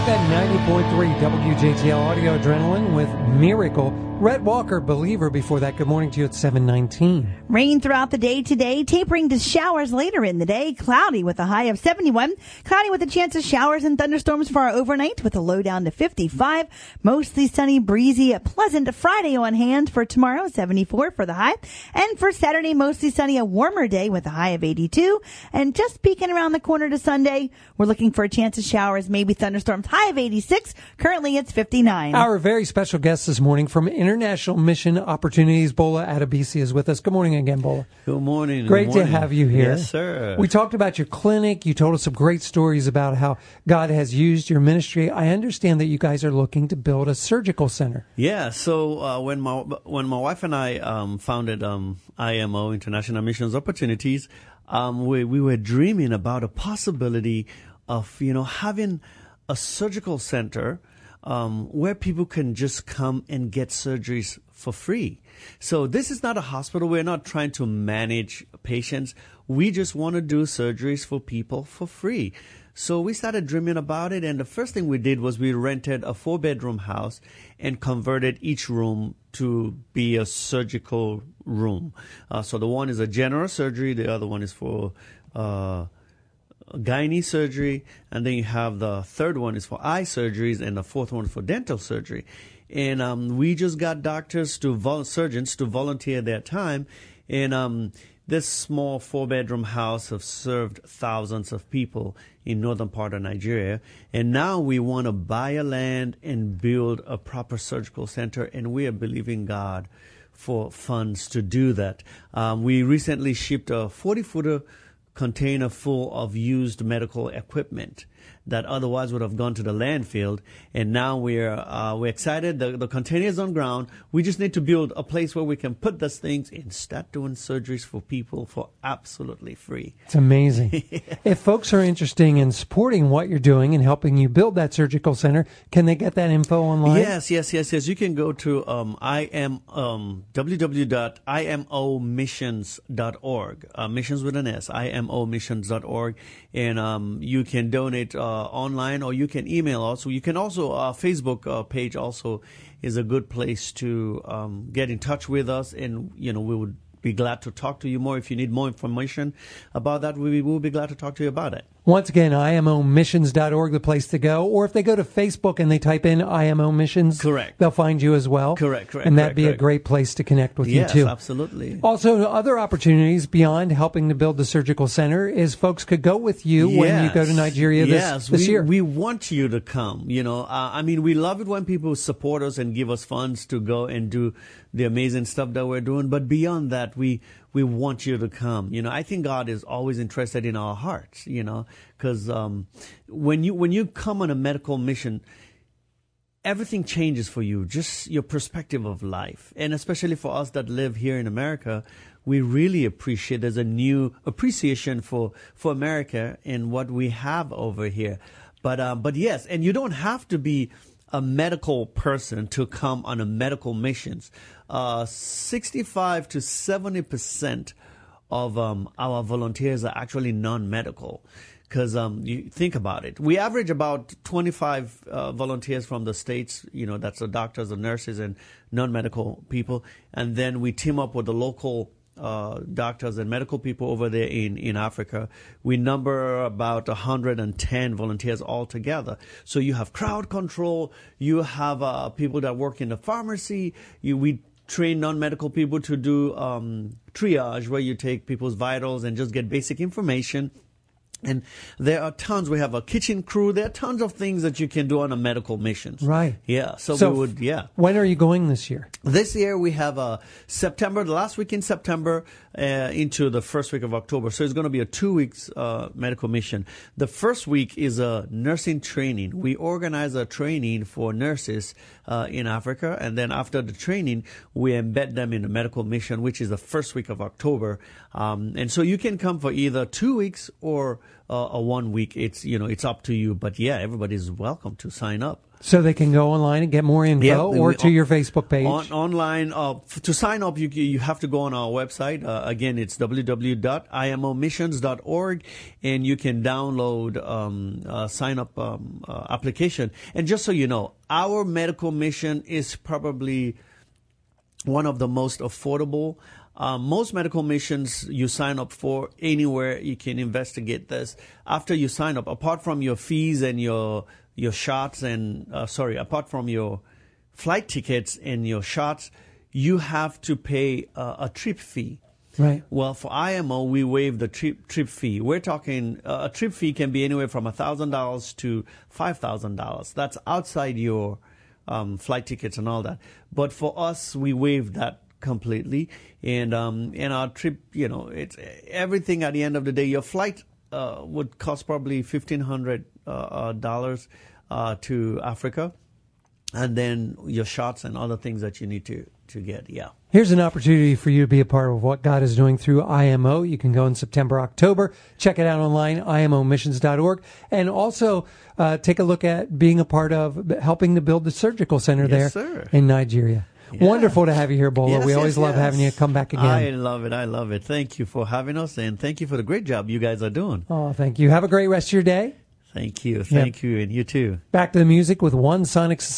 at 90.3 WJTL Audio Adrenaline with Miracle. Rhett Walker, Believer, before that. Good morning to you at 7:19. Rain throughout the day today, tapering to showers later in the day. Cloudy with a high of 71. Cloudy with a chance of showers and thunderstorms for our overnight with a low down to 55. Mostly sunny, breezy, a pleasant Friday on hand for tomorrow, 74 for the high. And for Saturday, mostly sunny, a warmer day with a high of 82. And just peeking around the corner to Sunday, we're looking for a chance of showers, maybe thunderstorms, high of 86. Currently, it's 59. Our very special guest this morning from International Mission Opportunities, Bola Adebisi, is with us. Good morning again, Bola. Good morning. Great to have you here. Yes, sir. We talked about your clinic. You told us some great stories about how God has used your ministry. I understand that you guys are looking to build a surgical center. Yeah. So when my wife and I founded IMO, International Missions Opportunities, we were dreaming about a possibility of having a surgical center where people can just come and get surgeries for free. So this is not a hospital. We're not trying to manage patients. We just want to do surgeries for people for free. So we started dreaming about it, and the first thing we did was we rented a 4-bedroom house and converted each room to be a surgical room. So the one is a general surgery, the other one is for gynae surgery, and then you have the third one is for eye surgeries, and the fourth one for dental surgery. And we just got surgeons to volunteer their time, and this small 4-bedroom house have served thousands of people in northern part of Nigeria. And now we want to buy a land and build a proper surgical center, and we are believing God for funds to do that. We recently shipped a 40-footer container full of used medical equipment that otherwise would have gone to the landfill, and now we're excited. The container is on ground. We just need to build a place where we can put those things and start doing surgeries for people for absolutely free. It's amazing. If folks are interested in supporting what you're doing and helping you build that surgical center, can they get that info online? Yes. You can go to www.imomissions.org. Missions with an S, imomissions.org, and you can donate online, or you can email us. You can also Facebook page also is a good place to get in touch with us, and we would be glad to talk to you more. If you need more information about that, we will be glad to talk to you about it. Once again, IMOmissions.org, the place to go. Or if they go to Facebook and they type in IMO Missions, correct, they'll find you as well. Correct. And that'd be a great place to connect with you too. Yes, absolutely. Also, other opportunities beyond helping to build the surgical center is folks could go with you when you go to Nigeria this year. We want you to come. We love it when people support us and give us funds to go and do the amazing stuff that we're doing. But beyond that, we want you to come. I think God is always interested in our hearts, because when you come on a medical mission, everything changes for you, just your perspective of life. And especially for us that live here in America, we really appreciate, there's a new appreciation for America and what we have over here. But yes, and you don't have to be a medical person to come on a medical missions. 65 to 70% of our volunteers are actually non-medical. Because you think about it, we average about 25 volunteers from the States. That's the doctors, the nurses, and non-medical people. And then we team up with the local doctors and medical people over there in Africa. We number about 110 volunteers altogether. So you have crowd control. You have people that work in the pharmacy. We train non-medical people to do triage, where you take people's vitals and just get basic information. And there are tons. We have a kitchen crew. There are tons of things that you can do on a medical mission. Right. Yeah. So we would, When are you going this year? This year we have September, the last week in September, into the first week of October. So it's going to be a 2 weeks medical mission. The first week is a nursing training. We organize a training for nurses in Africa, and then after the training, we embed them in the medical mission, which is the first week of October. And so you can come for either 2 weeks or a 1 week. It's up to you. But yeah, everybody's welcome to sign up. So they can go online and get more info, or to your Facebook page. Online, to sign up, you have to go on our website. Again, it's www.imomissions.org, and you can download a sign-up application. And just so you know, our medical mission is probably one of the most affordable. Most medical missions you sign up for anywhere, you can investigate this. After you sign up, apart from your fees and your shots and apart from your flight tickets and your shots, you have to pay a trip fee. Right. Well, for IMO, we waive the trip fee. We're talking a trip fee can be anywhere from $1,000 to $5,000. That's outside your flight tickets and all that. But for us, we waive that completely. And our trip, it's everything. At the end of the day, your flight would cost probably $1,500 to Africa, and then your shots and other things that you need to get. Yeah. Here's an opportunity for you to be a part of what God is doing through IMO. You can go in September, October. Check it out online, imomissions.org. And also take a look at being a part of helping to build the surgical center there in Nigeria. Yeah. Wonderful to have you here, Bolo. We always love having you come back again. I love it. Thank you for having us, and thank you for the great job you guys are doing. Oh, thank you. Have a great rest of your day. Thank you. Thank you, and you too. Back to the music with One Sonic Society.